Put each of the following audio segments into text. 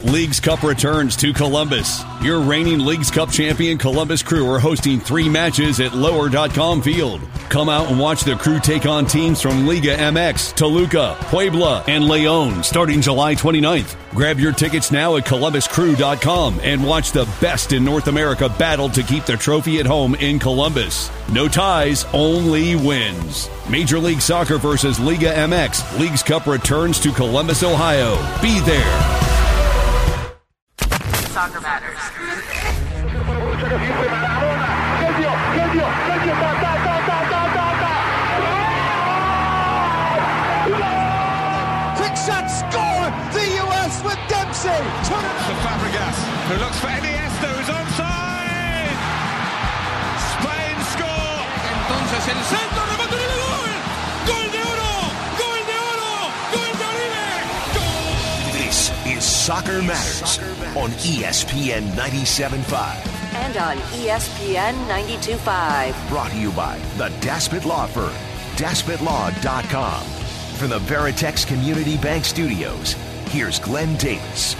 Leagues Cup returns to Columbus. Your reigning Leagues Cup champion Columbus Crew are hosting 3 matches at Lower.com Field. Come out and watch the Crew take on teams from Liga MX, Toluca, Puebla, and Leon starting July 29th. Grab your tickets now at ColumbusCrew.com and watch the best in North America battle to keep the trophy at home in Columbus. No ties, only wins. Major League Soccer versus Liga MX. Leagues Cup returns to Columbus, Ohio. Be there. Soccer Matters. Quick shot, score! The U.S. with Dempsey! To Fabregas, who looks for Iniesta, who's onside! Spain score! Entonces el centro, remate de gol! ¡Gol de oro! ¡Gol de oro! ¡Gol de Oribe! ¡Gol! This is Soccer Matters on ESPN 97.5. And on ESPN 92.5. Brought to you by the Daspit Law Firm, DaspitLaw.com. From the Veritex Community Bank Studios, here's Glenn Davis.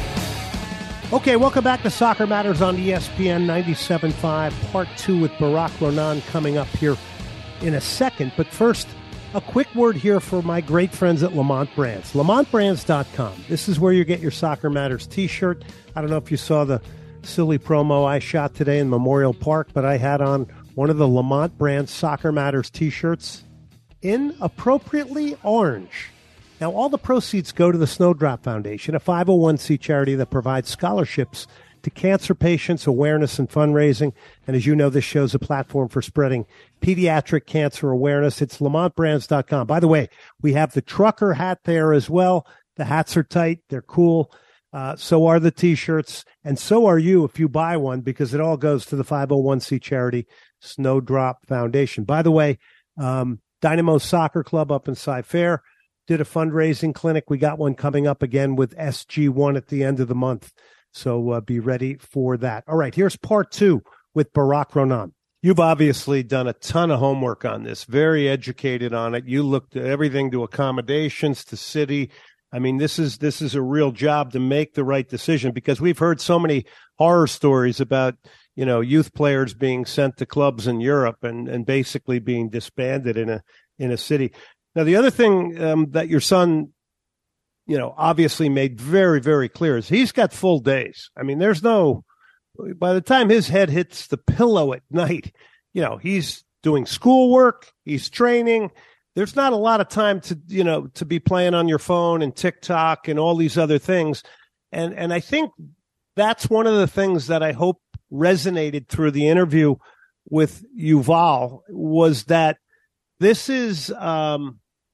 Okay, welcome back to Soccer Matters on ESPN 97.5. Part 2 with Barak Ronan coming up here in a second. But first, a quick word here for my great friends at Lamont Brands. LamontBrands.com. This is where you get your Soccer Matters t-shirt. I don't know if you saw the silly promo I shot today in Memorial Park, but I had on one of the Lamont Brands Soccer Matters t-shirts in appropriately orange. Now, all the proceeds go to the Snowdrop Foundation, a 501c charity that provides scholarships to cancer patients, awareness, and fundraising. And as you know, this show's a platform for spreading pediatric cancer awareness. It's LamontBrands.com. By the way, we have the trucker hat there as well. The hats are tight. They're cool. So are the T-shirts. And so are you if you buy one, because it all goes to the 501c charity, Snowdrop Foundation. By the way, Dynamo Soccer Club up in Cy-Fair did a fundraising clinic. We got one coming up again with SG1 at the end of the month. So be ready for that. All right, here's part 2 with Barak Ronan. You've obviously done a ton of homework on this, very educated on it. You looked at everything, to accommodations, to city. I mean, this is a real job to make the right decision, because we've heard so many horror stories about, you know, youth players being sent to clubs in Europe and basically being disbanded in a city. Now, the other thing that your son, you know, obviously made very, very clear is he's got full days. I mean, by the time his head hits the pillow at night, you know, he's doing schoolwork, he's training. There's not a lot of time to be playing on your phone and TikTok and all these other things. And I think that's one of the things that I hope resonated through the interview with Yuval, was that this is not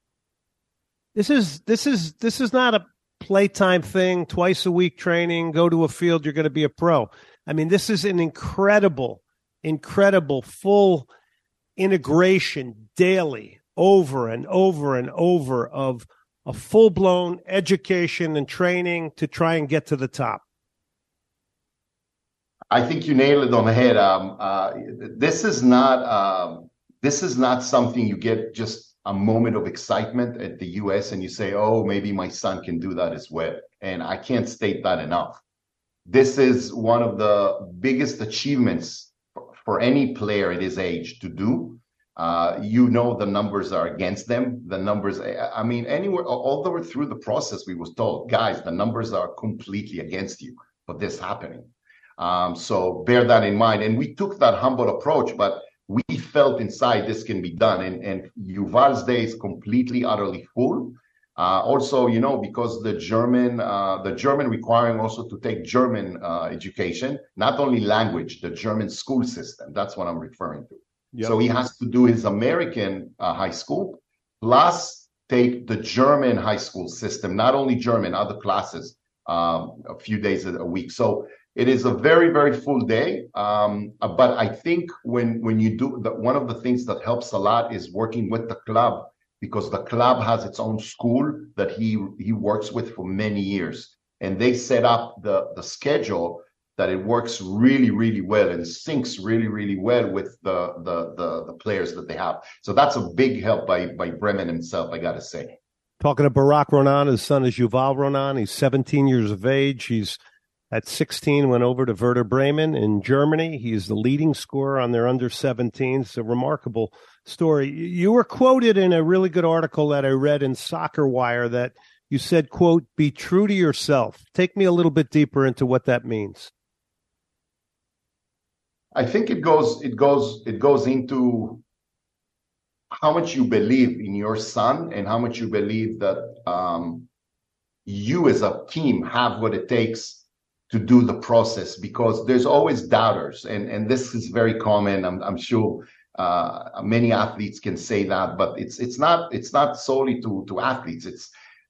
a playtime thing, twice a week training, go to a field, you're going to be a pro. I mean, this is an incredible full integration daily, over and over and over, of a full-blown education and training to try and get to the top. I think you nailed it on the head. This is not something you get just a moment of excitement at the U.S. and you say, oh, maybe my son can do that as well. And I can't state that enough. This is one of the biggest achievements for any player at his age to do. You know, the numbers are against them. The numbers, I mean, anywhere, all the way through the process, we was told, guys, the numbers are completely against you for this happening. So bear that in mind. And we took that humble approach, but we felt inside this can be done. And Yuval's day is completely, utterly full. Also, you know, because the German requiring also to take German education, not only language, the German school system. That's what I'm referring to. Yep. So he has to do his American high school, plus take the German high school system, not only German, other classes, a few days a week. So it is a very, very full day. But I think when you do that, one of the things that helps a lot is working with the club, because the club has its own school that he works with for many years. And they set up the schedule that it works really, really well and syncs really, really well with the players that they have. So that's a big help by Bremen himself, I got to say. Talking to Barak Ronan, his son is Yuval Ronan. He's 17 years of age. He's At 16, went over to Werder Bremen in Germany. He's the leading scorer on their under-17s. It's a remarkable story. You were quoted in a really good article that I read in Soccer Wire that you said, quote, "Be true to yourself." Take me a little bit deeper into what that means. I think it goes into how much you believe in your son and how much you believe that you as a team have what it takes to do the process, because there's always doubters, and this is very common. I'm sure many athletes can say that, but it's not solely to athletes. It's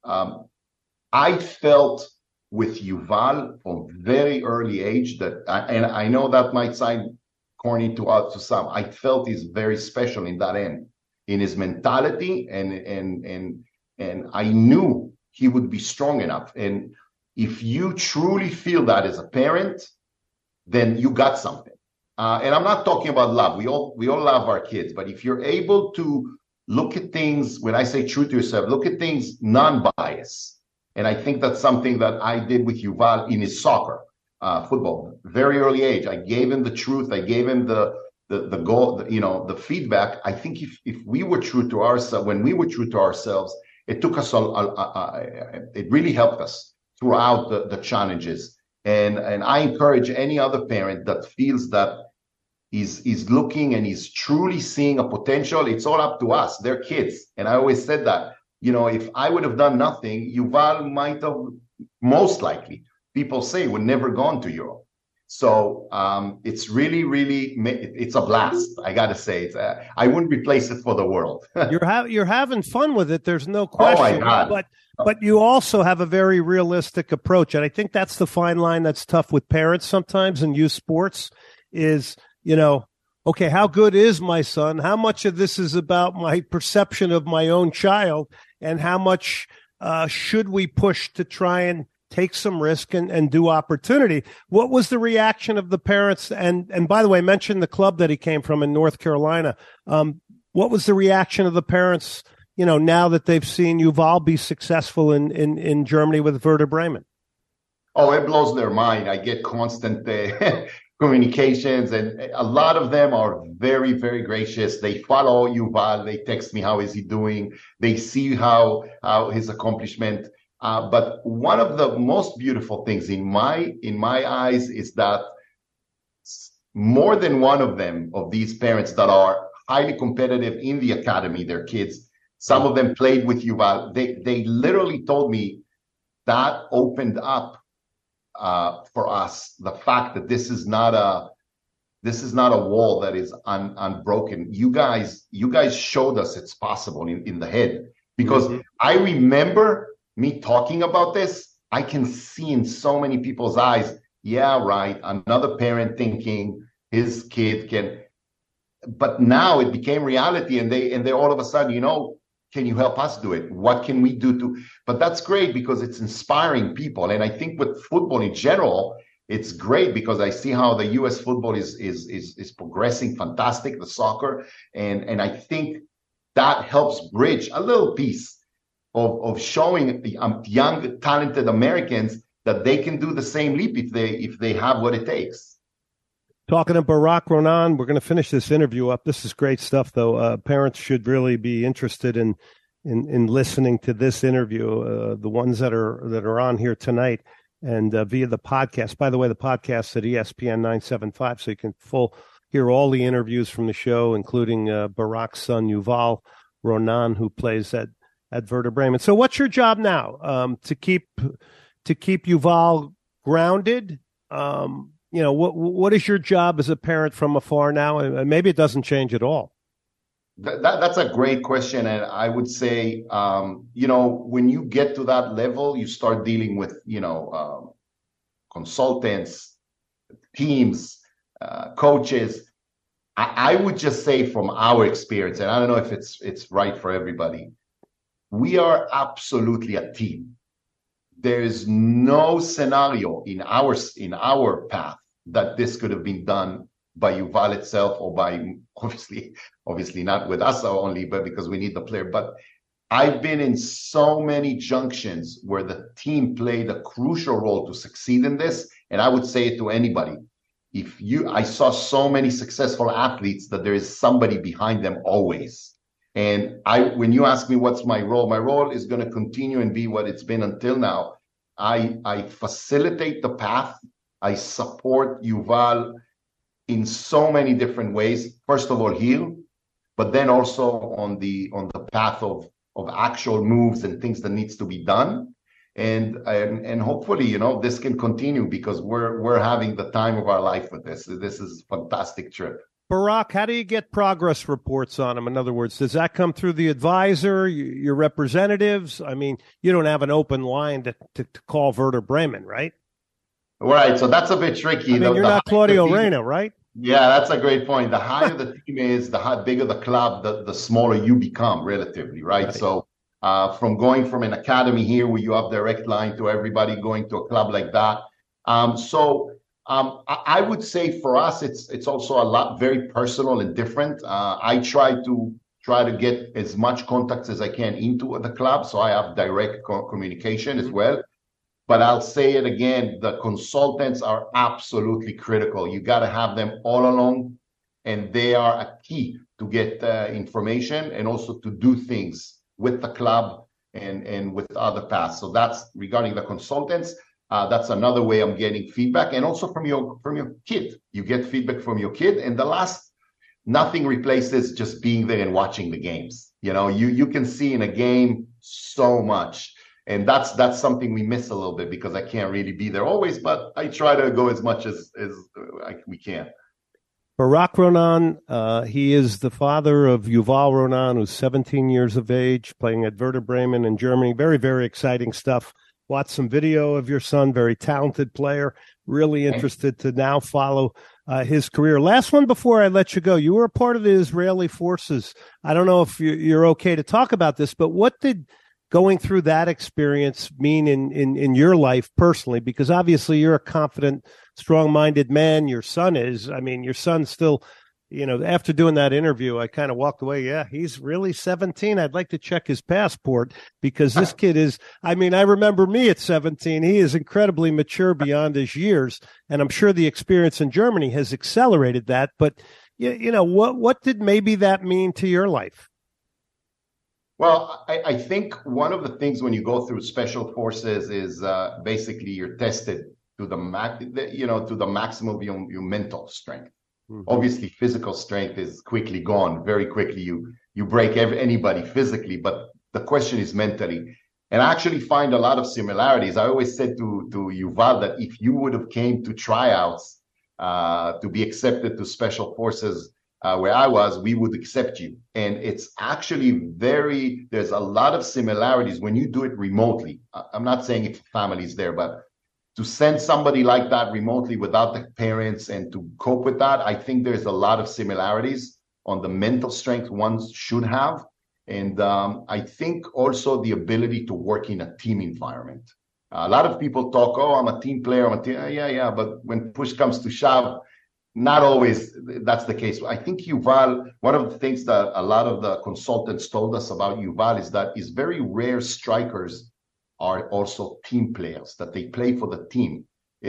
I felt with Yuval from very early age that, and I know that might sound corny to some, I felt he's very special in that end, in his mentality, and I knew he would be strong enough. And if you truly feel that as a parent, then you got something. And I'm not talking about love. We all love our kids, but if you're able to look at things, when I say true to yourself, look at things non-biased. And I think that's something that I did with Yuval in his soccer, football, very early age. I gave him the truth. I gave him the goal, the feedback. I think if we were true to ourselves, when we were true to ourselves, it took us it really helped us throughout the challenges. And I encourage any other parent that feels that he's looking and he's truly seeing a potential. It's all up to us. They're kids. And I always said that, if I would have done nothing, Yuval might have, most likely, people say, would never gone to Europe. So it's really, really, it's a blast. I got to say, I wouldn't replace it for the world. You're having fun with it. There's no question. Oh my God. But you also have a very realistic approach. And I think that's the fine line that's tough with parents sometimes in youth sports is, okay, how good is my son? How much of this is about my perception of my own child? And how much should we push to try and take some risk and do opportunity? What was the reaction of the parents? And by the way, mention the club that he came from in North Carolina. What was the reaction of the parents, now that they've seen Yuval be successful in Germany with Werder Bremen? Oh, it blows their mind. I get constant communications, and a lot of them are very, very gracious. They follow Yuval. They text me, how is he doing? They see how his accomplishment. But one of the most beautiful things in my eyes is that more than one of these parents that are highly competitive in the academy, their kids, some of them played with Yuval. They literally told me that opened up for us the fact that this is not a wall that is unbroken. You guys showed us it's possible in the head, because I remember me talking about this. I can see in so many people's eyes, yeah, right, another parent thinking his kid can, but now it became reality, and they all of a sudden, can you help us do it? What can we do to? But that's great because it's inspiring people. And I think with football in general, it's great because I see how the U.S. football is progressing fantastic, the soccer. And I think that helps bridge a little piece of showing the young, talented Americans that they can do the same leap if they have what it takes. Talking to Barak Ronan, we're going to finish this interview up. This is great stuff, though. Parents should really be interested in listening to this interview, the ones that are on here tonight and via the podcast. By the way, the podcast at ESPN 975, so you can hear all the interviews from the show, including Barak's son Yuval Ronan, who plays at Werder Bremen. So, what's your job now? To keep Yuval grounded. What is your job as a parent from afar now? And maybe it doesn't change at all. That's a great question. And I would say, when you get to that level, you start dealing with, consultants, teams, coaches. I would just say from our experience, and I don't know if it's right for everybody, we are absolutely a team. There is no scenario in our path that this could have been done by Yuval itself or by obviously not with us only, but because we need the player. But I've been in so many junctions where the team played a crucial role to succeed in this. And I would say it to anybody. I saw so many successful athletes that there is somebody behind them always. And when you ask me what's my role is going to continue and be what it's been until now. I facilitate the path. I support Yuval in so many different ways. First of all, heal, but then also on the path of actual moves and things that needs to be done. And hopefully, this can continue because we're having the time of our life with this. This is a fantastic trip. Barak, how do you get progress reports on him? In other words, does that come through the advisor, your representatives? I mean, you don't have an open line to call Werder Bremen, right? Right. So that's a bit tricky. I mean, you're not Claudio Reyna, right? Yeah, that's a great point. The higher the team is, the bigger the club, the smaller you become relatively, right? So from going from an academy here where you have direct line to everybody going to a club like that. I would say for us, it's also very personal and different. I try to get as much contacts as I can into the club. So I have direct communication as well. But I'll say it again, the consultants are absolutely critical. You got to have them all along, and they are a key to get information and also to do things with the club and with other paths. So that's regarding the consultants. That's another way I'm getting feedback, and also from your kid. You get feedback from your kid, and nothing replaces just being there and watching the games. You can see in a game so much. And that's something we miss a little bit because I can't really be there always, but I try to go as much as we can. Barak Ronan, he is the father of Yuval Ronan, who's 17 years of age, playing at Werder Bremen in Germany. Very, very exciting stuff. Watch some video of your son, very talented player. Really interested to now follow his career. Last one before I let you go. You were a part of the Israeli forces. I don't know if you're okay to talk about this, but what did going through that experience mean in your life personally? Because obviously you're a confident, strong-minded man. Your son is. I mean, your son's still, after doing that interview, I kind of walked away. Yeah, he's really 17. I'd like to check his passport because this kid is, I remember me at 17. He is incredibly mature beyond his years. And I'm sure the experience in Germany has accelerated that. But, what did maybe that mean to your life? Well, I think one of the things when you go through special forces is basically you're tested to the maximum of your mental strength. Mm-hmm. Obviously, physical strength is quickly gone. Very quickly, you break anybody physically, but the question is mentally. And I actually find a lot of similarities. I always said to Yuval that if you would have came to tryouts to be accepted to special forces where I was, we would accept you. And it's actually there's a lot of similarities when you do it remotely. I'm not saying if the family's there, but to send somebody like that remotely without the parents and to cope with that, I think there's a lot of similarities on the mental strength one should have. And I think also the ability to work in a team environment. A lot of people talk, I'm a team player. Yeah. But when push comes to shove, not always that's the case. I think Yuval, one of the things that a lot of the consultants told us about Yuval is that it's very rare strikers are also team players, that they play for the team.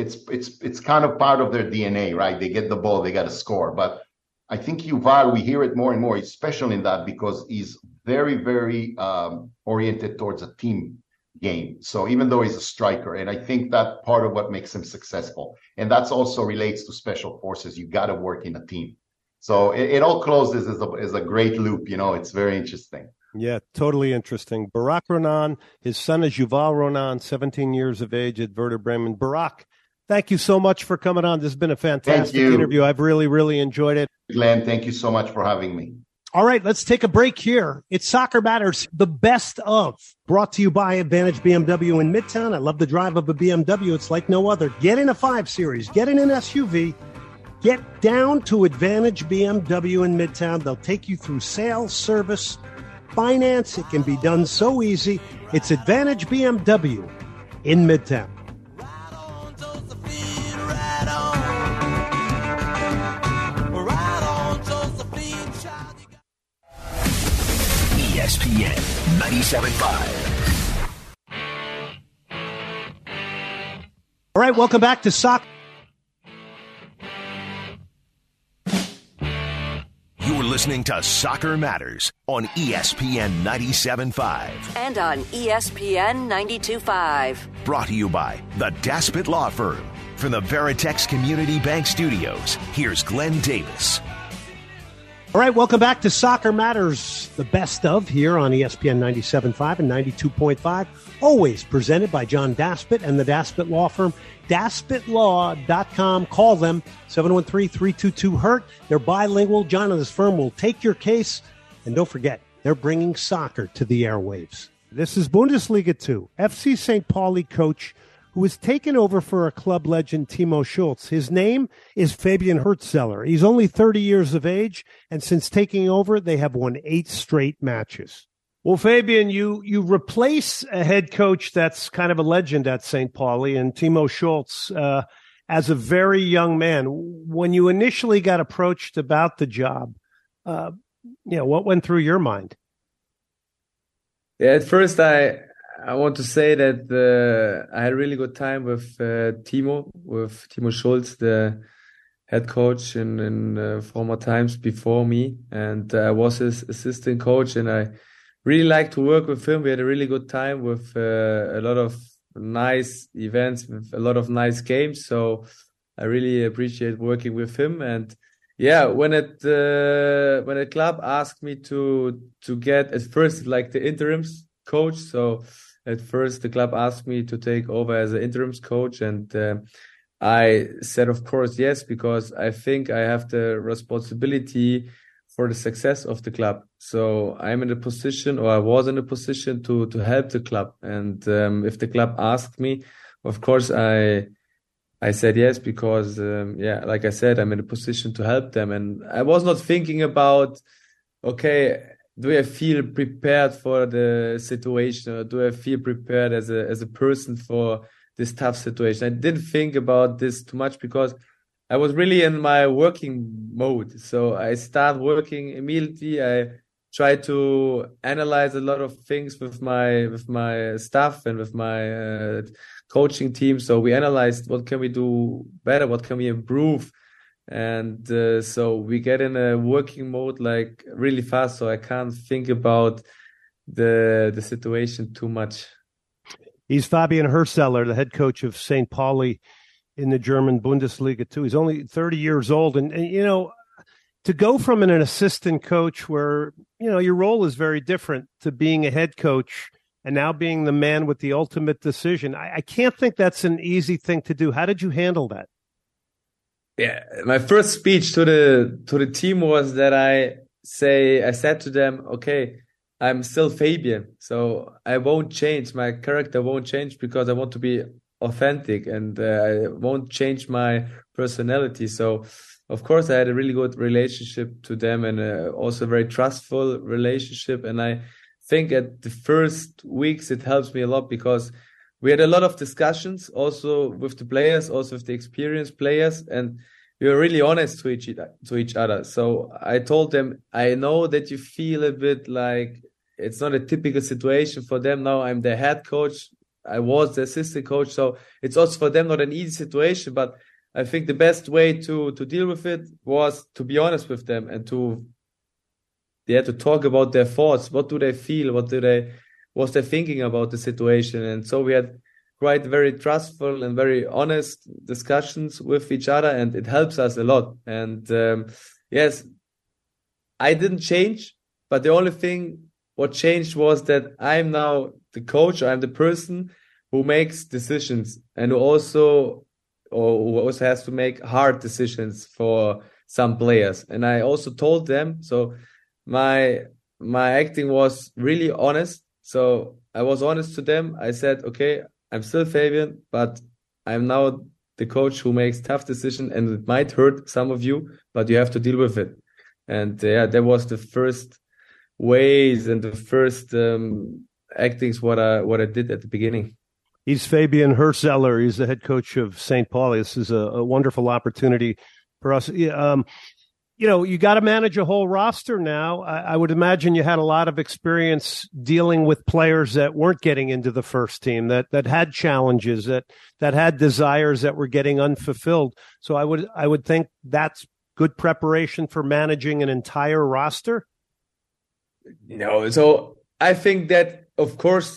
It's kind of part of their DNA, right? They get the ball, they got to score. But I think Yuval, we hear it more and more. He's special in that because he's very, very oriented towards a team game. So even though he's a striker, and I think that part of what makes him successful, and that's also relates to special forces. You got to work in a team. So it all closes as a great loop. It's very interesting. Yeah, totally interesting. Barak Ronan, his son is Yuval Ronan, 17 years of age at Werder Bremen. Barak, thank you so much for coming on. This has been a fantastic interview. I've really, really enjoyed it. Glenn, thank you so much for having me. All right, let's take a break here. It's Soccer Matters, the best of, brought to you by Advantage BMW in Midtown. I love the drive of a BMW. It's like no other. Get in a 5 Series, get in an SUV, get down to Advantage BMW in Midtown. They'll take you through sales, service, finance. It can be done so easy. It's Advantage BMW in Midtown. ESPN 97.5. All right, welcome back to Soccer. You're listening to Soccer Matters on ESPN 97.5. And on ESPN 92.5. Brought to you by the Daspit Law Firm. From the Veritex Community Bank Studios, here's Glenn Davis. All right, welcome back to Soccer Matters, the best of here on ESPN 97.5 and 92.5. Always presented by John Daspit and the Daspit Law Firm. DaspitLaw.com. Call them, 713-322-HURT. They're bilingual. John and his firm will take your case. And don't forget, they're bringing soccer to the airwaves. This is Bundesliga 2. FC St. Pauli coach who has taken over for a club legend, Timo Schulz. His name is Fabian Hürzeler. He's only 30 years of age, and since taking over, they have won 8 straight matches. Well, Fabian, you replace a head coach that's kind of a legend at St. Pauli, and Timo Schulz, as a very young man. When you initially got approached about the job, what went through your mind? Yeah, at first I want to say that I had a really good time with Timo Schulz, the head coach in former times before me, and I was his assistant coach, and I really liked to work with him. We had a really good time with a lot of nice events, with a lot of nice games. So I really appreciate working with him. And yeah, when a club asked me to get at first like the interims coach, so at first the club asked me to take over as an interims coach, and I said of course yes, because I think I have the responsibility for the success of the club. So I'm in a position, or I was in a position to help the club. And if the club asked me, of course I said yes, because like I said, I'm in a position to help them. And I was not thinking about, okay, do I feel prepared for the situation, or do I feel prepared as a person for this tough situation? I didn't think about this too much because I was really in my working mode. So I start working immediately. I try to analyze a lot of things with my staff and with my coaching team. So we analyzed what can we do better, what can we improve. And so we get in a working mode like really fast. So I can't think about the situation too much. He's Fabian Hürzeler, the head coach of St. Pauli in the German Bundesliga 2. He's only 30 years old. And to go from an assistant coach where, your role is very different, to being a head coach and now being the man with the ultimate decision, I can't think that's an easy thing to do. How did you handle that? Yeah, my first speech to the team was that I said to them, okay, I'm still Fabian, so I won't change. My character won't change because I want to be authentic, and I won't change my personality. So of course I had a really good relationship to them, and also a very trustful relationship. And I think at the first weeks it helps me a lot because we had a lot of discussions also with the players, also with the experienced players, and we were really honest to each other. So I told them, I know that you feel a bit like it's not a typical situation for them. Now I'm the head coach. I was the assistant coach, so it's also for them not an easy situation. But I think the best way to deal with it was to be honest with them and to talk about their thoughts. What do they feel? What's their thinking about the situation? And so we had quite very trustful and very honest discussions with each other, and it helps us a lot. And yes, I didn't change, but the only thing what changed was that I'm now the coach. I'm the person who makes decisions and who also has to make hard decisions for some players. And I also told them, so my acting was really honest. So I was honest to them. I said, okay, I'm still Fabian, but I'm now the coach who makes tough decisions, and it might hurt some of you, but you have to deal with it. And that was the first ways and the first actings what I did at the beginning. He's Fabian Hürzeler. He's the head coach of St. Pauli. This is a wonderful opportunity for us. you got to manage a whole roster now. I would imagine you had a lot of experience dealing with players that weren't getting into the first team, that had challenges, that had desires that were getting unfulfilled. So I would think that's good preparation for managing an entire roster. No, so I think that, of course,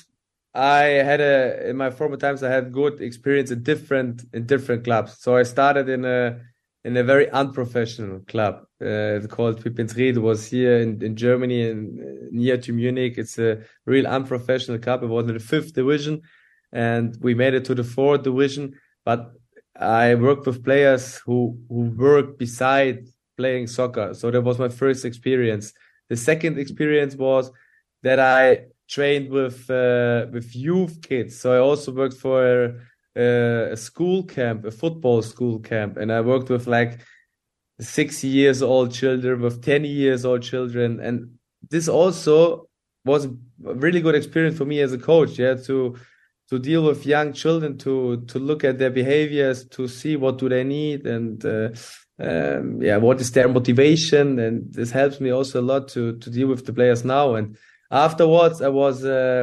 in my former times, I had good experience in different clubs. So I started in a very unprofessional club called Pippinsried. It was here in Germany, near to Munich. It's a real unprofessional club. It was in the 5th division, and we made it to the 4th division. But I worked with players who worked beside playing soccer. So that was my first experience. The second experience was that I trained with youth kids. So I also worked for a school camp, a football school camp, and I worked with like 6 years old children, with 10 years old children, and this also was a really good experience for me as a coach. Yeah, to deal with young children, to look at their behaviors, to see what do they need, and what is their motivation, and this helps me also a lot to deal with the players now. And afterwards, I worked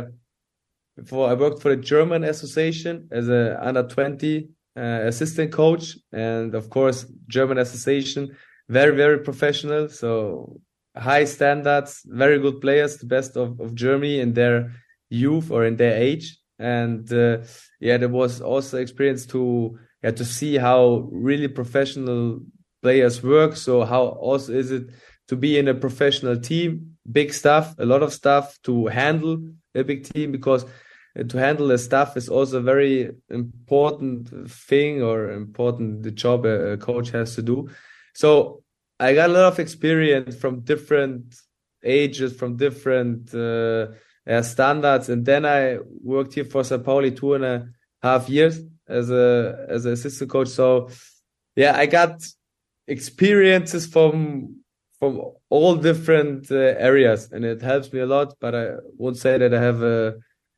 for the German association as a under-20 assistant coach, and of course, German association, very, very professional. So high standards, very good players, the best of Germany in their youth or in their age. And there was also experience to see how really professional players work. So how also is it to be in a professional team, big stuff, a lot of stuff to handle a big team, because to handle the stuff is also a very important thing, or important the job a coach has to do. So I got a lot of experience from different ages, from different standards, and then I worked here for St. Pauli 2.5 years as an assistant coach. So yeah, I got experiences from all different areas, and it helps me a lot. But I won't say that I have a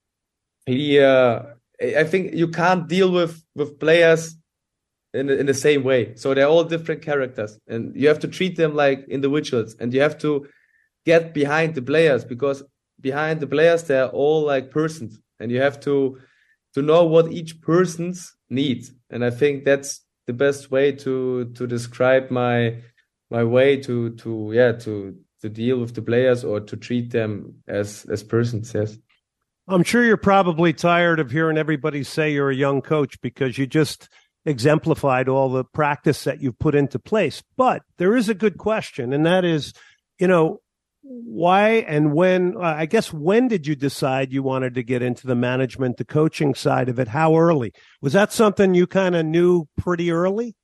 clear. I think you can't deal with players in the same way. So they're all different characters, and you have to treat them like individuals, and you have to get behind the players, because behind the players they're all like persons, and you have to know what each person's needs. And I think that's the best way to describe my way to deal with the players, or to treat them as persons. Yes. I'm sure you're probably tired of hearing everybody say you're a young coach, because you just exemplified all the practice that you've put into place. But there is a good question, and that is, why and when, I guess, when did you decide you wanted to get into the management, the coaching side of it? How early? Was that something you kind of knew pretty early?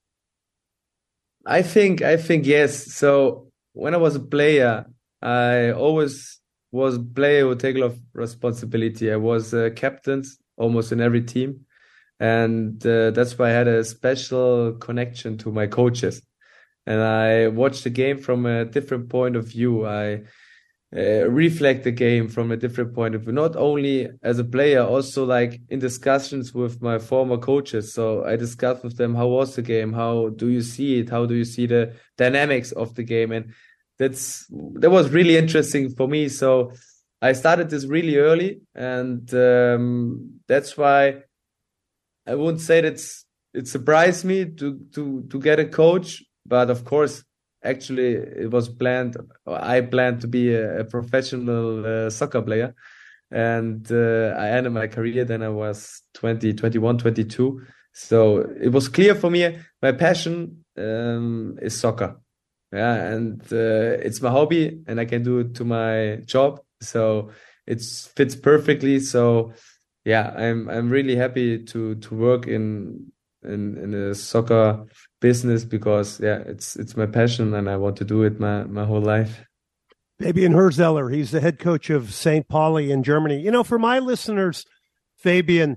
I think yes. So when I was a player, I always was a player who would take a lot of responsibility. I was captain almost in every team. And that's why I had a special connection to my coaches. And I watched the game from a different point of view. I reflect the game from a different point of view, not only as a player, also like in discussions with my former coaches. So I discussed with them, how was the game? How do you see it? How do you see the dynamics of the game? And that was really interesting for me. So I started this really early, and that's why I wouldn't say that it surprised me to get a coach, but of course, actually, it was planned. I planned to be a professional soccer player, and I ended my career. Then I was 20, 21, 22. So it was clear for me. My passion is soccer, and it's my hobby, and I can do it to my job. So it fits perfectly. So yeah, I'm really happy to work in a soccer business, because it's my passion, and I want to do it my whole life. Fabian Hürzeler, he's the head coach of St. Pauli in Germany. For my listeners, Fabian,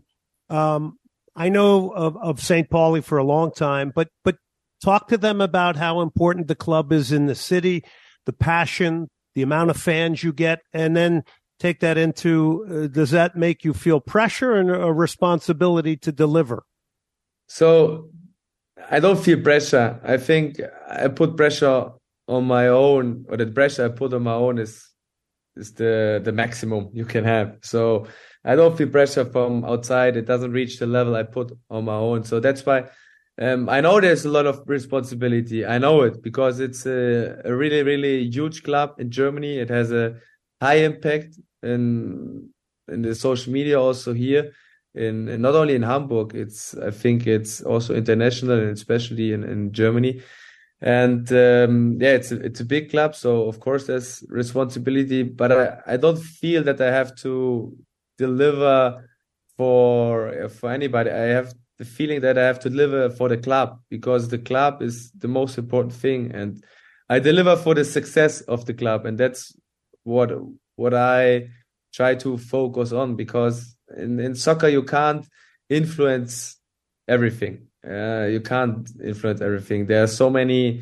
I know of St. Pauli for a long time, but talk to them about how important the club is in the city, the passion, the amount of fans you get, and then take that into, does that make you feel pressure and a responsibility to deliver? So I don't feel pressure. I think I put pressure on my own, or the pressure I put on my own is the maximum you can have. So I don't feel pressure from outside. It doesn't reach the level I put on my own. So that's why I know there's a lot of responsibility. I know it because it's a really, really huge club in Germany. It has a high impact in the social media also here, in not only in Hamburg. I think it's also international, and especially in Germany. And it's a big club, so of course there's responsibility, but I don't feel that I have to deliver for anybody. I have the feeling that I have to deliver for the club, because the club is the most important thing, and I deliver for the success of the club, and that's what I try to focus on, because in soccer you can't influence everything. You can't influence everything. There are so many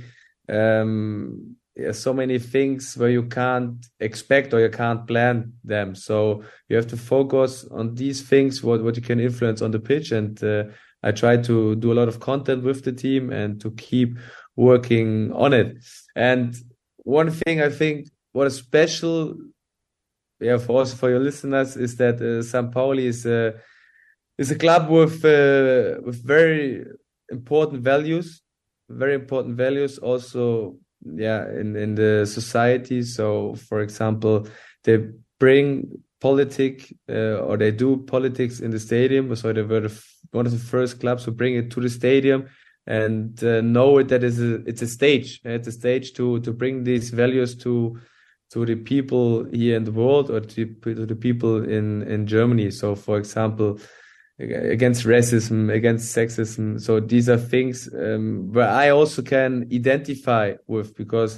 things where you can't expect or you can't plan them. So you have to focus on these things, what you can influence on the pitch. And I try to do a lot of content with the team and to keep working on it. And one thing I think what is special, for your listeners, is that St. Pauli is a club with very important values also, in the society. So, for example, they bring politics or they do politics in the stadium. So they were one of the first clubs to bring it to the stadium and know it that it's a stage. It's a stage to bring these values to the people here in the world, or to the people in Germany. So, for example, against racism, against sexism. So these are things where I also can identify with, because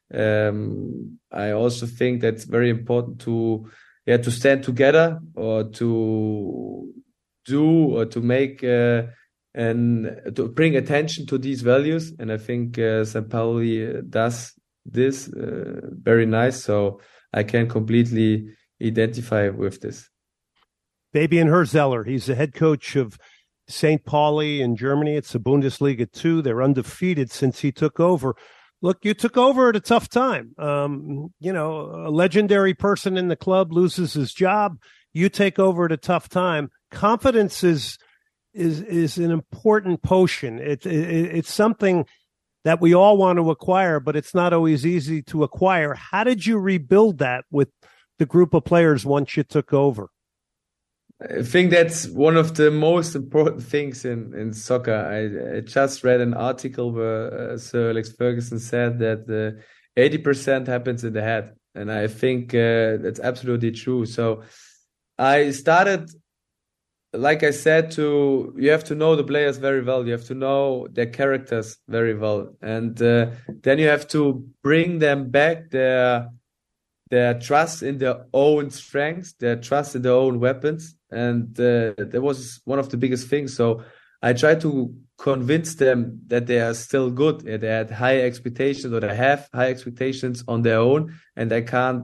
I also think that's very important to stand together, or to do, or to make and to bring attention to these values. And I think St. Pauli does this very nice. So I can completely identify with this. Fabian Hürzeler, he's the head coach of St. Pauli in Germany. It's the Bundesliga 2. They're undefeated since he took over. Look, you took over at a tough time. A legendary person in the club loses his job. You take over at a tough time. Confidence is an important potion. It's something that we all want to acquire, but it's not always easy to acquire. How did you rebuild that with the group of players once you took over? I think that's one of the most important things in soccer. I just read an article where Sir Alex Ferguson said that 80% happens in the head. And I think that's absolutely true. So I started, like I said, you have to know the players very well. You have to know their characters very well. And then you have to bring them back their trust in their own strengths, their trust in their own weapons. And that was one of the biggest things. So I tried to convince them that they are still good. They had high expectations, or they have high expectations on their own. And I can't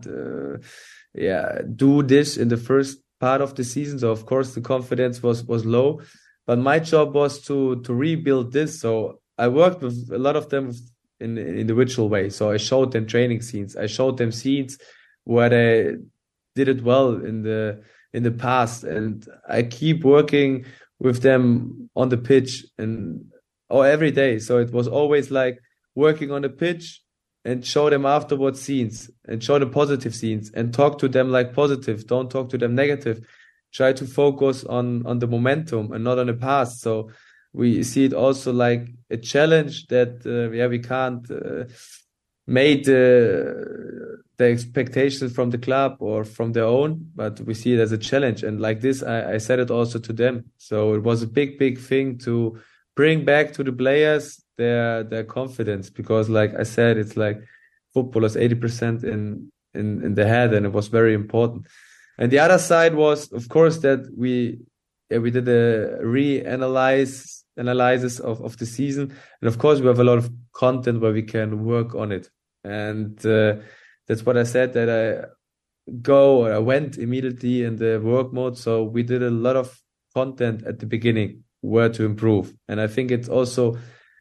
do this in the first part of the season. So, of course, the confidence was low. But my job was to rebuild this. So I worked with a lot of them in an individual way. So I showed them training scenes. I showed them scenes where they did it well in the past, and I keep working with them on the pitch every day. So it was always like working on the pitch and show them afterwards scenes, and show the positive scenes, and talk to them like positive. Don't talk to them negative. Try to focus on the momentum and not on the past. So we see it also like a challenge that we can't made the expectations from the club or from their own, but we see it as a challenge. And like this, I said it also to them. So it was a big thing to bring back to the players their confidence, because like I said, it's like football is 80% in the head, and it was very important. And the other side was, of course, that we did a analysis of the season, and of course we have a lot of content where we can work on it. And that's what I said, that I went immediately in the work mode. So we did a lot of content at the beginning, where to improve. And I think it's also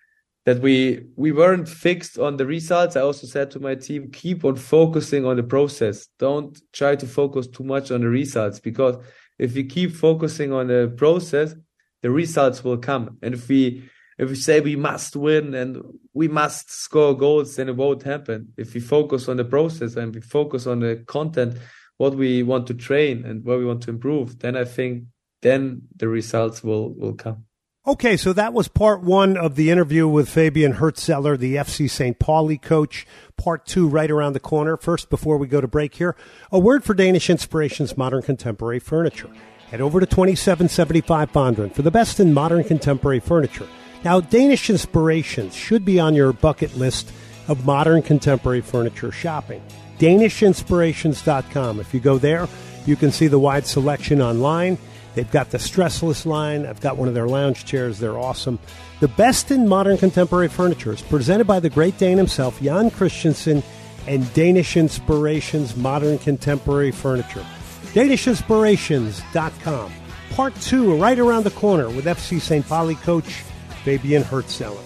that we weren't fixed on the results. I also said to my team, keep on focusing on the process. Don't try to focus too much on the results, because if you keep focusing on the process, the results will come. And if we say we must win and we must score goals, then it won't happen. If we focus on the process and we focus on the content, what we want to train and what we want to improve, then I think then the results will come. Okay, so that was part one of the interview with Fabian Hürzeler, the FC St. Pauli coach. Part two right around the corner. First, before we go to break here, a word for Danish Inspirations Modern Contemporary Furniture. Head over to 2775 Bondren for the best in modern contemporary furniture. Now, Danish Inspirations should be on your bucket list of modern contemporary furniture shopping. DanishInspirations.com. If you go there, you can see the wide selection online. They've got the Stressless line. I've got one of their lounge chairs. They're awesome. The best in modern contemporary furniture is presented by the great Dane himself, Jan Christensen, and Danish Inspirations Modern Contemporary Furniture. DanishInspirations.com. Part two right around the corner with FC St. Pauli coach Fabian Hürzeler.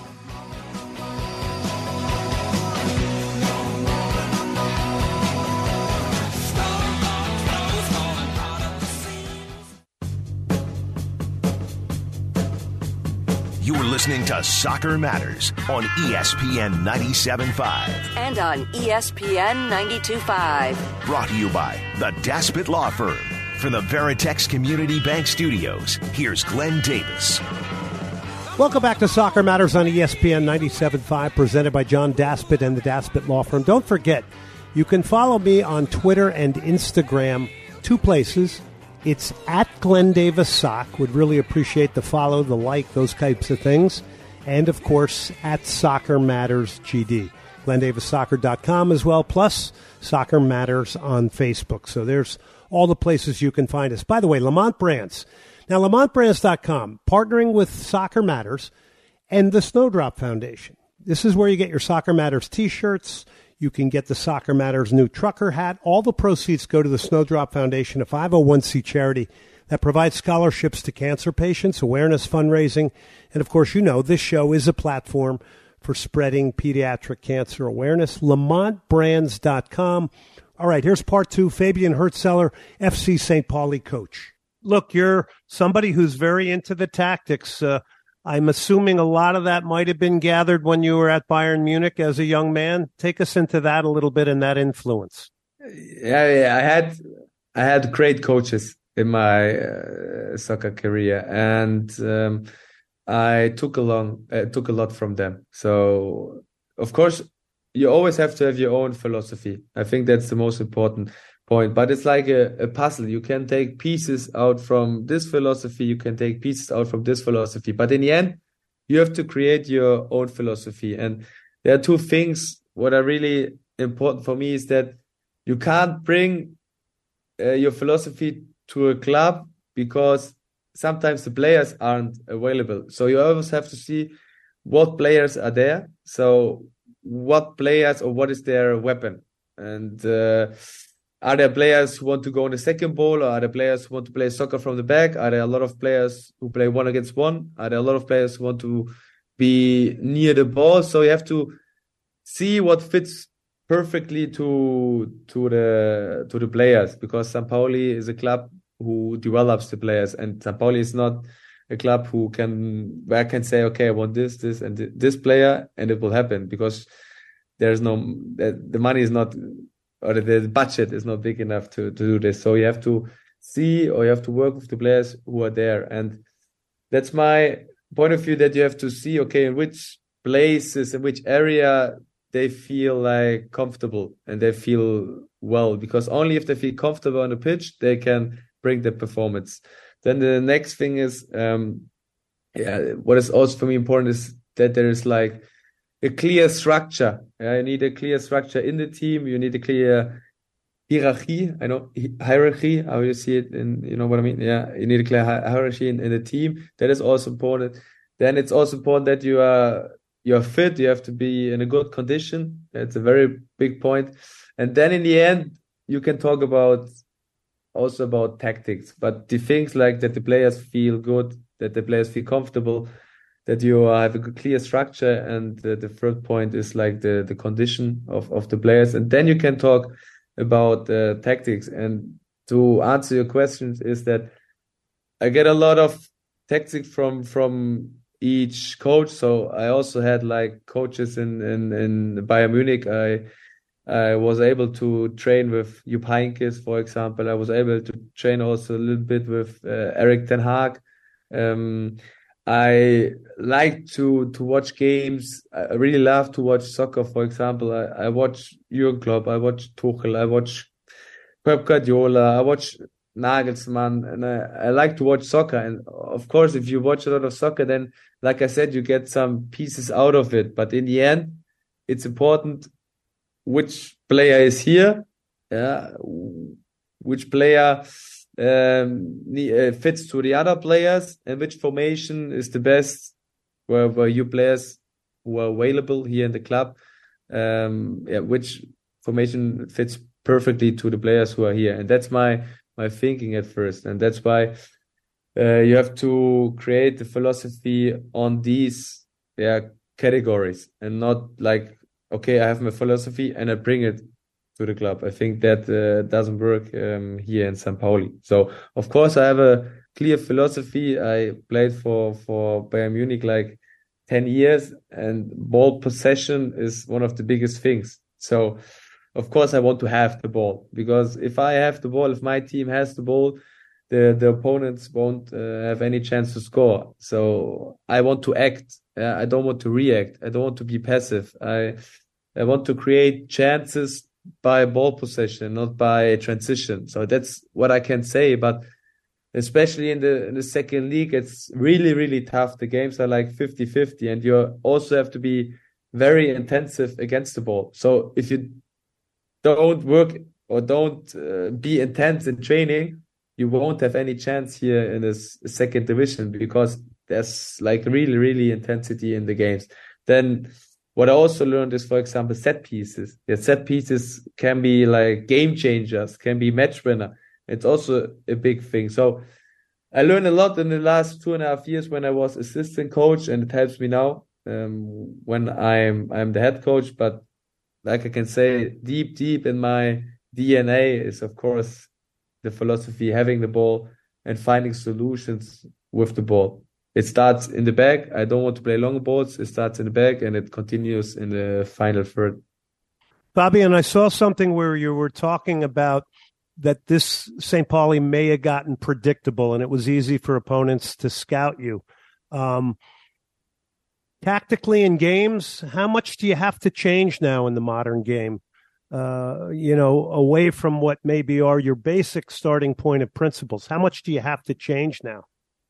You're listening to Soccer Matters on ESPN 97.5. And on ESPN 92.5. Brought to you by the Daspit Law Firm. From the Veritex Community Bank Studios, here's Glenn Davis. Welcome back to Soccer Matters on ESPN 97.5, presented by John Daspit and the Daspit Law Firm. Don't forget, you can follow me on Twitter and Instagram, two places. It's at Glenn Davis Sock. Would really appreciate the follow, the like, those types of things. And, of course, at Soccer Matters GD. GlennDavisSoccer.com as well, plus Soccer Matters on Facebook. So there's all the places you can find us. By the way, Lamont Brands. Now, LamontBrands.com, partnering with Soccer Matters and the Snowdrop Foundation. This is where you get your Soccer Matters T-shirts. You can get the Soccer Matters new trucker hat. All the proceeds go to the Snowdrop Foundation, a 501c charity that provides scholarships to cancer patients, awareness fundraising, and, of course, you know, this show is a platform for spreading pediatric cancer awareness. LamontBrands.com. All right, here's part two. Fabian Hürzeler, FC St. Pauli coach. Look, you're somebody who's very into the tactics. I'm assuming a lot of that might have been gathered when you were at Bayern Munich as a young man. Take us into that a little bit and that influence. Yeah, I had great coaches in my soccer career, and I took a lot from them. So, of course, you always have to have your own philosophy. I think that's the most important point. But it's like a puzzle. You can take pieces out from this philosophy. You can take pieces out from this philosophy. But in the end, you have to create your own philosophy. And there are two things. What are really important for me is that you can't bring your philosophy to a club because sometimes the players aren't available. So you always have to see what players are there. So what players or what is their weapon? And are there players who want to go on the second ball, or are there players who want to play soccer from the back? Are there a lot of players who play 1-against-1? Are there a lot of players who want to be near the ball? So you have to see what fits perfectly to the players, because St. Pauli is a club who develops the players, and St. Pauli is not a club where I can say, okay, I want this, and this player, and it will happen, because there's the money is not, or the budget is not big enough to do this. So you have to see, or you have to work with the players who are there. And that's my point of view, that you have to see, okay, in which places, in which area they feel like comfortable and they feel well, because only if they feel comfortable on the pitch, they can bring the performance. Then the next thing is, what is also for me important is that there is like a clear structure. You need a clear structure in the team. You need a clear hierarchy. I know hierarchy, how you see it, you know what I mean? Yeah, you need a clear hierarchy in the team. That is also important. Then it's also important that you're fit. You have to be in a good condition. That's a very big point. And then in the end, you can talk about tactics. But the things like that the players feel good, that the players feel comfortable, that you have a clear structure, and the third point is like the condition of the players, and then you can talk about tactics. And to answer your questions is that I get a lot of tactics from each coach. So I also had like coaches in Bayern Munich. I was able to train with Jupp Heynckes, for example. I was able to train also a little bit with Erik ten Hag. I like to watch games. I really love to watch soccer, for example. I watch Jurgen Klopp, I watch Tuchel, I watch Pep Guardiola, I watch Nagelsmann, and I like to watch soccer. And of course, if you watch a lot of soccer, then, like I said, you get some pieces out of it. But in the end, it's important which player is here, which player fits to the other players, and which formation is the best where you players who are available here in the club, which formation fits perfectly to the players who are here. And that's my thinking at first, and that's why you have to create the philosophy on these categories, and not like, okay, I have my philosophy and I bring it to the club. I think that doesn't work here in St. Pauli. So of course I have a clear philosophy. I played for Bayern Munich like 10 years, and ball possession is one of the biggest things. So of course I want to have the ball, because if I have the ball, if my team has the ball, the opponents won't have any chance to score. So I want to act. I don't want to react. I don't want to be passive. I want to create chances by ball possession, not by transition. So that's what I can say. But especially in the second league, it's really, really tough. The games are like 50-50, and you also have to be very intensive against the ball. So if you don't work or don't be intense in training, you won't have any chance here in this second division, because there's like really, really intensity in the games. Then what I also learned is, for example, set pieces. Yeah, set pieces can be like game changers, can be match winner. It's also a big thing. So I learned a lot in the last 2.5 years when I was assistant coach, and it helps me now when I'm the head coach. But like I can say, deep in my DNA is, of course, the philosophy, having the ball and finding solutions with the ball. It starts in the back. I don't want to play long balls. It starts in the back and it continues in the final third. Fabian, I saw something where you were talking about that this St. Pauli may have gotten predictable and it was easy for opponents to scout you. Tactically in games, how much do you have to change now in the modern game? Away from what maybe are your basic starting point of principles. How much do you have to change now?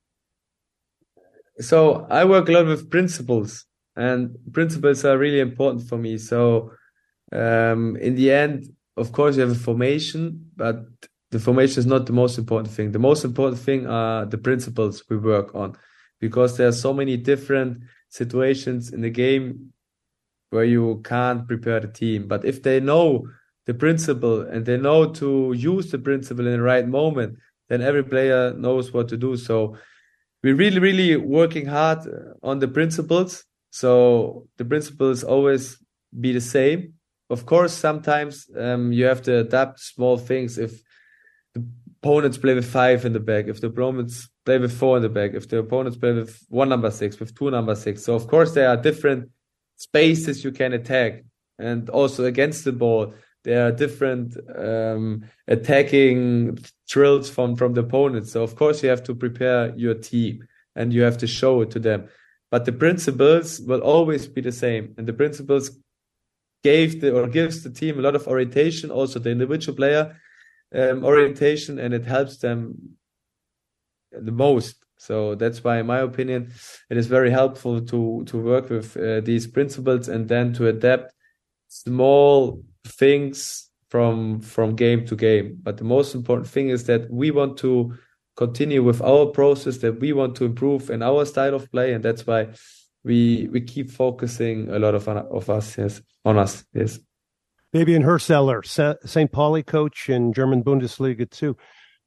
So I work a lot with principles, and principles are really important for me. So in the end, of course, you have a formation, but the formation is not the most important thing. The most important thing are the principles we work on, because there are so many different situations in the game where you can't prepare the team. But if they know the principle and they know to use the principle in the right moment, then every player knows what to do. So we're really, really working hard on the principles. So the principles always be the same. Of course, sometimes you have to adapt small things. If the opponents play with 5 in the back, if the opponents play with 4 in the back, if the opponents play with 1 number 6, with 2 number 6. So of course there are different spaces you can attack. And also against the ball, there are different attacking drills from the opponents. So of course you have to prepare your team and you have to show it to them. But the principles will always be the same. And the principles gives the team a lot of orientation, also the individual player orientation, and it helps them the most. So that's why, in my opinion, it is very helpful to work with these principles and then to adapt small things from game to game. But the most important thing is that we want to continue with our process, that we want to improve in our style of play, and that's why we keep focusing a lot on us. Fabian Hürzeler, St. Pauli coach in German Bundesliga too.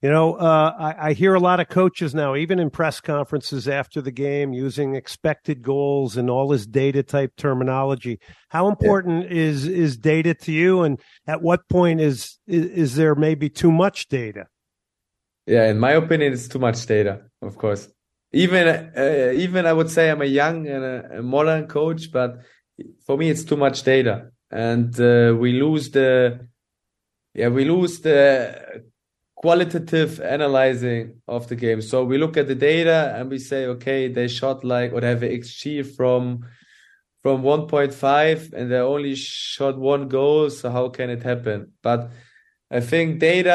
I hear a lot of coaches now, even in press conferences after the game, using expected goals and all this data type terminology. How important is data to you? And at what point is there maybe too much data? Yeah, in my opinion, it's too much data, of course. Even I would say I'm a young and a modern coach, but for me, it's too much data. And we lose the qualitative analyzing of the game. So we look at the data and we say, okay, they shot like, or they have an XG from 1.5 and they only shot 1 goal. So how can it happen? But I think they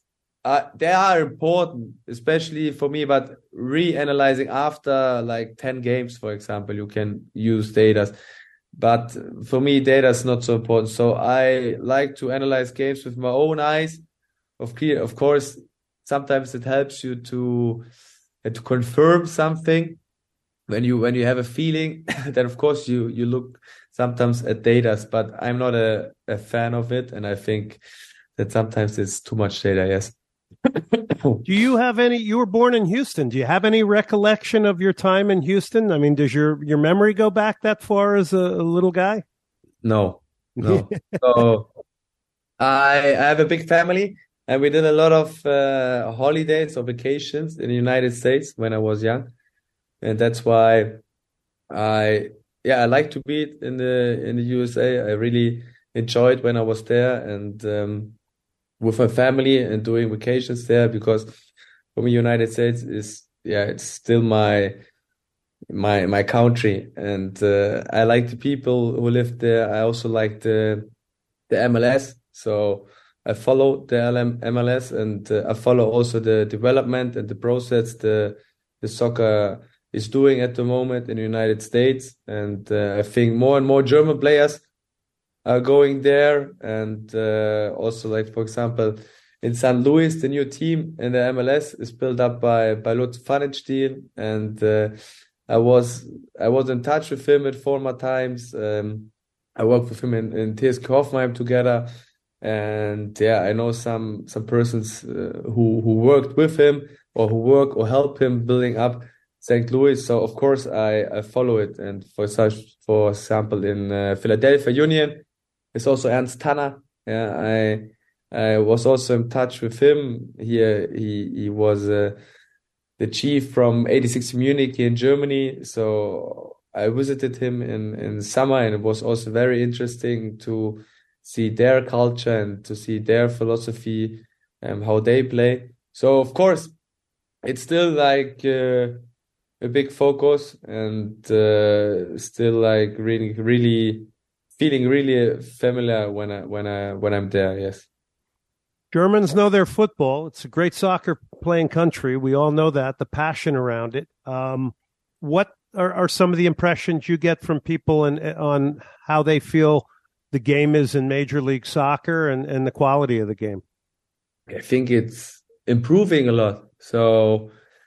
are important, especially for me, but reanalyzing after like 10 games, for example, you can use data. But for me, data is not so important. So I like to analyze games with my own eyes. Of course, sometimes it helps you to confirm something when you have a feeling. Then of course you look sometimes at data, but I'm not a fan of it, and I think that sometimes it's too much data. Yes. Do you have any? You were born in Houston. Do you have any recollection of your time in Houston? I mean, does your memory go back that far as a little guy? No. So I have a big family. And we did a lot of holidays or vacations in the United States when I was young, and that's why I like to be in the USA. I really enjoyed when I was there and with my family and doing vacations there, because for me, United States it's still my country, and I like the people who live there. I also like the MLS, so I follow the MLS, and I follow also the development and the process the soccer is doing at the moment in the United States. And I think more and more German players are going there. And also, like, for example, in St. Louis, the new team in the MLS is built up by Lutz Pfannenstiel. And I was in touch with him at former times. I worked with him in TSG Hoffenheim together. And I know some persons who worked with him or who work or help him building up St. Louis. So of course I follow it. And for example, in Philadelphia Union, it's also Ernst Tanner. Yeah, I was also in touch with him. He was the chief from 86 Munich in Germany. So I visited him in summer, and it was also very interesting to see their culture and to see their philosophy and how they play. So of course, it's still like a big focus, and still like really feeling really familiar when I'm there. Yes. Germans know their football. It's a great soccer playing country. We all know that, the passion around it. What are some of the impressions you get from people on how they feel the game is in Major League Soccer and the quality of the game? I think it's improving a lot. So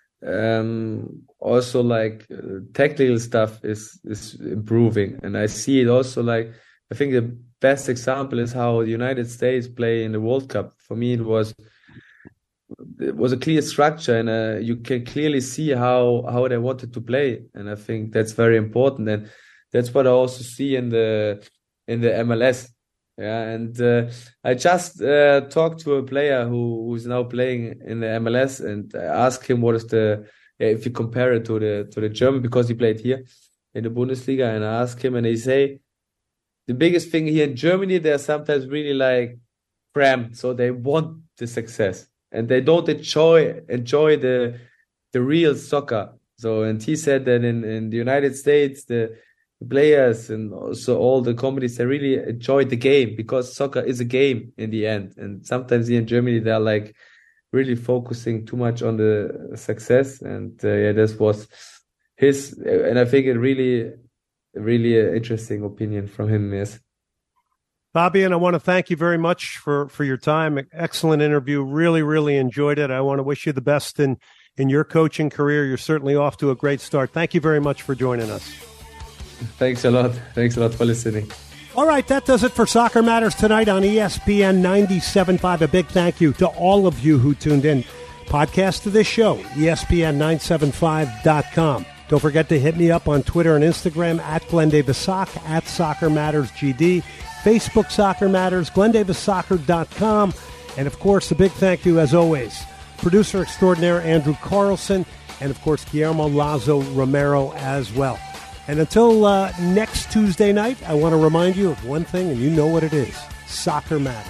also like technical stuff is improving. And I see it also like, I think the best example is how the United States play in the World Cup. For me, it was a clear structure, and you can clearly see how they wanted to play. And I think that's very important. And that's what I also see in the MLS. Yeah, and I just talked to a player who's now playing in the MLS, and I asked him what is if you compare it to the German, because he played here in the Bundesliga, and I asked him, and he say the biggest thing here in Germany, they're sometimes really like cramped, so they want the success and they don't enjoy the real soccer. So, and he said that in the United States, the players and also all the companies, they really enjoy the game, because soccer is a game in the end. And sometimes here in Germany, they're like really focusing too much on the success. And this was his, and I think it really interesting opinion from him. Yes. Fabian, I want to thank you very much for your time. Excellent interview. Really enjoyed it. I want to wish you the best in your coaching career. You're certainly off to a great start. Thank you very much for joining us. Thanks a lot. Thanks a lot for listening. All right, that does it for Soccer Matters tonight on ESPN 97.5. A big thank you to all of you who tuned in. Podcast of this show, ESPN975.com. Don't forget to hit me up on Twitter and Instagram at Glenn Davis Sock, at Soccer Matters GD, Facebook Soccer Matters, GlennDavisSoccer.com, and of course, a big thank you, as always, producer extraordinaire Andrew Carlson, and of course, Guillermo Lazo Romero as well. And until next Tuesday night, I want to remind you of one thing, and you know what it is. Soccer matters.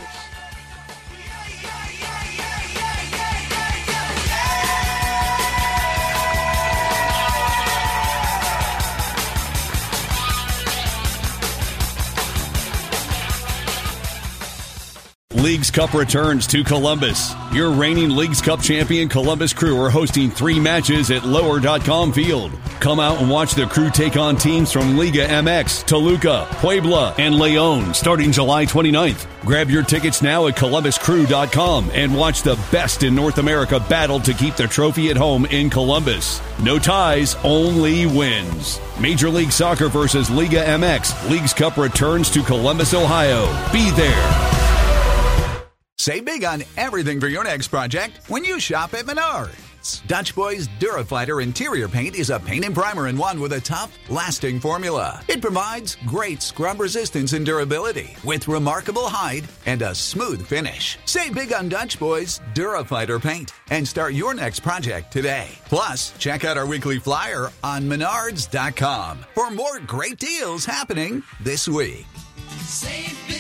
Leagues Cup returns to Columbus. Your reigning Leagues Cup champion Columbus Crew are hosting 3 matches at Lower.com Field. Come out and watch the Crew take on teams from Liga MX, Toluca, Puebla, and León starting July 29th. Grab your tickets now at ColumbusCrew.com and watch the best in North America battle to keep the trophy at home in Columbus. No ties, only wins. Major League Soccer versus Liga MX. Leagues Cup returns to Columbus, Ohio. Be there. Save big on everything for your next project when you shop at Menards. Dutch Boys Durafighter Interior Paint is a paint and primer in one with a tough, lasting formula. It provides great scrub resistance and durability with remarkable hide and a smooth finish. Save big on Dutch Boys Durafighter Paint and start your next project today. Plus, check out our weekly flyer on Menards.com for more great deals happening this week. Save big.